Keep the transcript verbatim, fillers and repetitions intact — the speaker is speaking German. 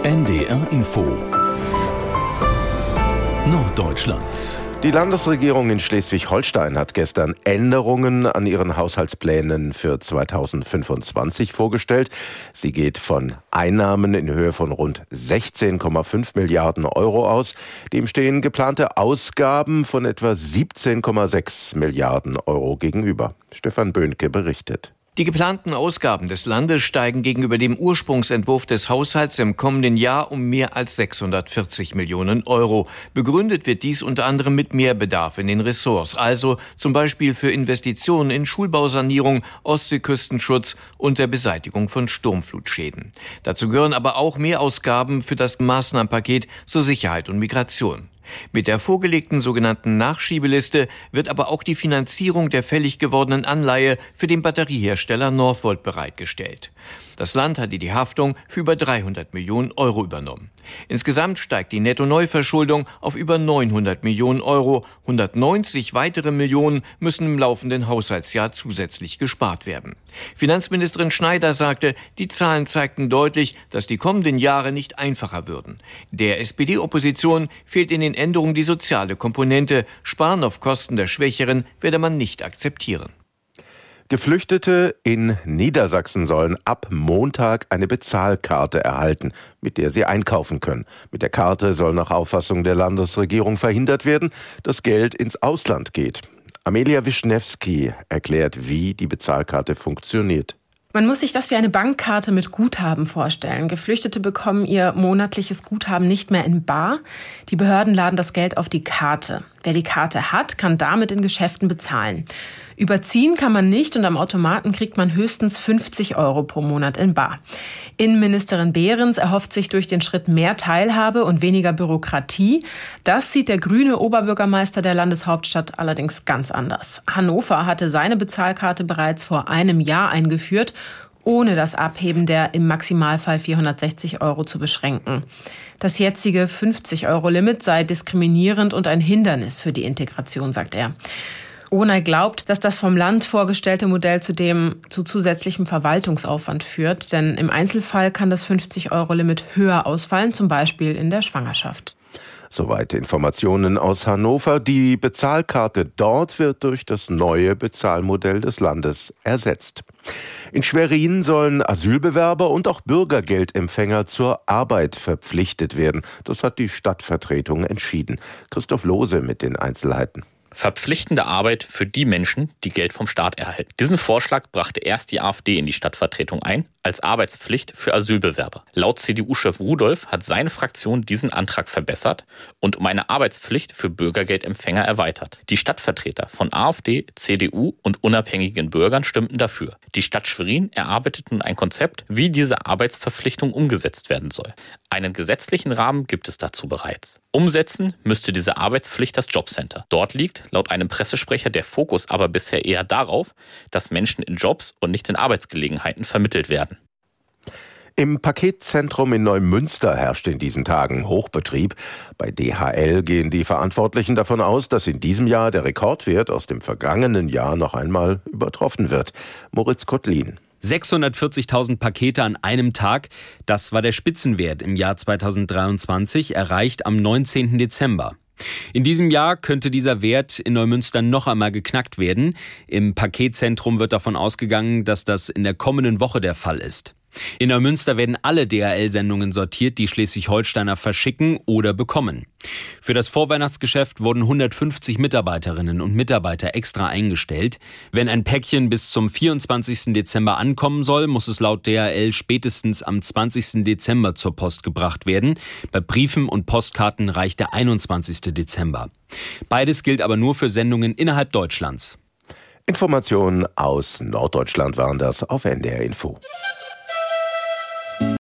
N D R Info Norddeutschland. Die Landesregierung in Schleswig-Holstein hat gestern Änderungen an ihren Haushaltsplänen für zweitausendfünfundzwanzig vorgestellt. Sie geht von Einnahmen in Höhe von rund sechzehn Komma fünf Milliarden Euro aus. Dem stehen geplante Ausgaben von etwa siebzehn Komma sechs Milliarden Euro gegenüber. Stefan Böhnke berichtet. Die geplanten Ausgaben des Landes steigen gegenüber dem Ursprungsentwurf des Haushalts im kommenden Jahr um mehr als sechshundertvierzig Millionen Euro. Begründet wird dies unter anderem mit Mehrbedarf in den Ressorts, also zum Beispiel für Investitionen in Schulbausanierung, Ostseeküstenschutz und der Beseitigung von Sturmflutschäden. Dazu gehören aber auch Mehrausgaben für das Maßnahmenpaket zur Sicherheit und Migration. Mit der vorgelegten sogenannten Nachschiebeliste wird aber auch die Finanzierung der fällig gewordenen Anleihe für den Batteriehersteller Northvolt bereitgestellt. Das Land hatte die Haftung für über dreihundert Millionen Euro übernommen. Insgesamt steigt die Netto-Neuverschuldung auf über neunhundert Millionen Euro. hundertneunzig weitere Millionen müssen im laufenden Haushaltsjahr zusätzlich gespart werden. Finanzministerin Schneider sagte, die Zahlen zeigten deutlich, dass die kommenden Jahre nicht einfacher würden. Der S P D-Opposition fehlt in den Änderungen die soziale Komponente. Sparen auf Kosten der Schwächeren werde man nicht akzeptieren. Geflüchtete in Niedersachsen sollen ab Montag eine Bezahlkarte erhalten, mit der sie einkaufen können. Mit der Karte soll nach Auffassung der Landesregierung verhindert werden, dass Geld ins Ausland geht. Amelia Wischnewski erklärt, wie die Bezahlkarte funktioniert. Man muss sich das wie eine Bankkarte mit Guthaben vorstellen. Geflüchtete bekommen ihr monatliches Guthaben nicht mehr in bar. Die Behörden laden das Geld auf die Karte. Wer die Karte hat, kann damit in Geschäften bezahlen. Überziehen kann man nicht und am Automaten kriegt man höchstens fünfzig Euro pro Monat in bar. Innenministerin Behrens erhofft sich durch den Schritt mehr Teilhabe und weniger Bürokratie. Das sieht der grüne Oberbürgermeister der Landeshauptstadt allerdings ganz anders. Hannover hatte seine Bezahlkarte bereits vor einem Jahr eingeführt, ohne das Abheben der im Maximalfall vierhundertsechzig Euro zu beschränken. Das jetzige fünfzig-Euro-Limit sei diskriminierend und ein Hindernis für die Integration, sagt er. Ohney glaubt, dass das vom Land vorgestellte Modell zudem zu zusätzlichem Verwaltungsaufwand führt, denn im Einzelfall kann das fünfzig-Euro-Limit höher ausfallen, zum Beispiel in der Schwangerschaft. Soweit Informationen aus Hannover. Die Bezahlkarte dort wird durch das neue Bezahlmodell des Landes ersetzt. In Schwerin sollen Asylbewerber und auch Bürgergeldempfänger zur Arbeit verpflichtet werden. Das hat die Stadtvertretung entschieden. Christoph Lohse mit den Einzelheiten. Verpflichtende Arbeit für die Menschen, die Geld vom Staat erhalten. Diesen Vorschlag brachte erst die AfD in die Stadtvertretung ein, als Arbeitspflicht für Asylbewerber. Laut C D U-Chef Rudolph hat seine Fraktion diesen Antrag verbessert und um eine Arbeitspflicht für Bürgergeldempfänger erweitert. Die Stadtvertreter von AfD, C D U und unabhängigen Bürgern stimmten dafür. Die Stadt Schwerin erarbeitet nun ein Konzept, wie diese Arbeitsverpflichtung umgesetzt werden soll. Einen gesetzlichen Rahmen gibt es dazu bereits. Umsetzen müsste diese Arbeitspflicht das Jobcenter. Dort liegt laut einem Pressesprecher der Fokus aber bisher eher darauf, dass Menschen in Jobs und nicht in Arbeitsgelegenheiten vermittelt werden. Im Paketzentrum in Neumünster herrscht in diesen Tagen Hochbetrieb. Bei D H L gehen die Verantwortlichen davon aus, dass in diesem Jahr der Rekordwert aus dem vergangenen Jahr noch einmal übertroffen wird. Moritz Kottlin. sechshundertvierzigtausend Pakete an einem Tag, das war der Spitzenwert im Jahr zweitausenddreiundzwanzig, erreicht am neunzehnten Dezember. In diesem Jahr könnte dieser Wert in Neumünster noch einmal geknackt werden. Im Paketzentrum wird davon ausgegangen, dass das in der kommenden Woche der Fall ist. In Neumünster werden alle D H L-Sendungen sortiert, die Schleswig-Holsteiner verschicken oder bekommen. Für das Vorweihnachtsgeschäft wurden hundertfünfzig Mitarbeiterinnen und Mitarbeiter extra eingestellt. Wenn ein Päckchen bis zum vierundzwanzigsten Dezember ankommen soll, muss es laut D H L spätestens am zwanzigsten Dezember zur Post gebracht werden. Bei Briefen und Postkarten reicht der einundzwanzigsten Dezember. Beides gilt aber nur für Sendungen innerhalb Deutschlands. Informationen aus Norddeutschland waren das auf N D R Info.